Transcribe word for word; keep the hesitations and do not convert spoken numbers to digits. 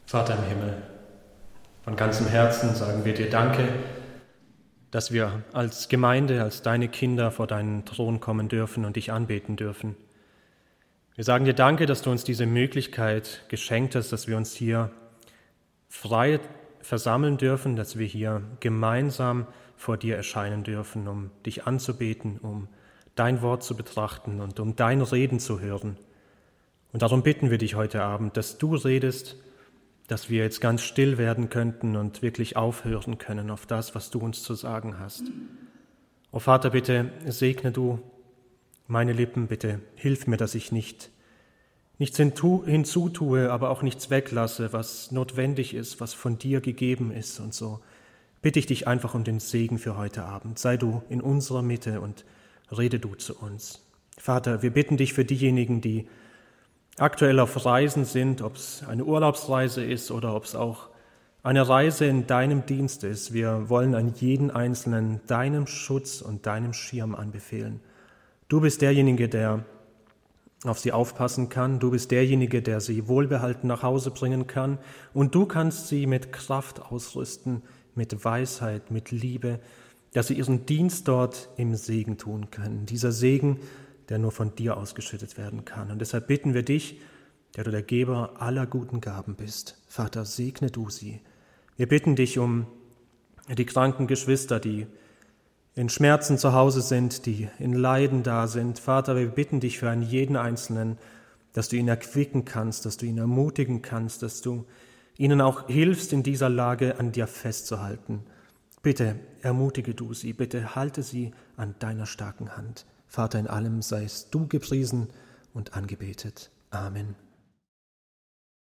Vater im Himmel, von ganzem Herzen sagen wir dir Danke, dass wir als Gemeinde, als deine Kinder vor deinen Thron kommen dürfen und dich anbeten dürfen. Wir sagen dir Danke, dass du uns diese Möglichkeit geschenkt hast, dass wir uns hier frei versammeln dürfen, dass wir hier gemeinsam vor dir erscheinen dürfen, um dich anzubeten, um dein Wort zu betrachten und um dein Reden zu hören. Und darum bitten wir dich heute Abend, dass du redest, dass wir jetzt ganz still werden könnten und wirklich aufhören können auf das, was du uns zu sagen hast. O Vater, bitte segne du meine Lippen, bitte hilf mir, dass ich nicht nichts hinzutue, aber auch nichts weglasse, was notwendig ist, was von dir gegeben ist. Und so bitte ich dich einfach um den Segen für heute Abend. Sei du in unserer Mitte und rede du zu uns. Vater, wir bitten dich für diejenigen, die aktuell auf Reisen sind, ob es eine Urlaubsreise ist oder ob es auch eine Reise in deinem Dienst ist. Wir wollen an jeden Einzelnen deinem Schutz und deinem Schirm anbefehlen. Du bist derjenige, der auf sie aufpassen kann. Du bist derjenige, der sie wohlbehalten nach Hause bringen kann. Und du kannst sie mit Kraft ausrüsten, mit Weisheit, mit Liebe, dass sie ihren Dienst dort im Segen tun können. Dieser Segen, der nur von dir ausgeschüttet werden kann. Und deshalb bitten wir dich, der du der Geber aller guten Gaben bist. Vater, segne du sie. Wir bitten dich um die kranken Geschwister, die in Schmerzen zu Hause sind, die in Leiden da sind. Vater, wir bitten dich für einen jeden Einzelnen, dass du ihn erquicken kannst, dass du ihn ermutigen kannst, dass du ihnen auch hilfst, in dieser Lage an dir festzuhalten. Bitte ermutige du sie, bitte halte sie an deiner starken Hand. Vater, in allem seist du gepriesen und angebetet. Amen.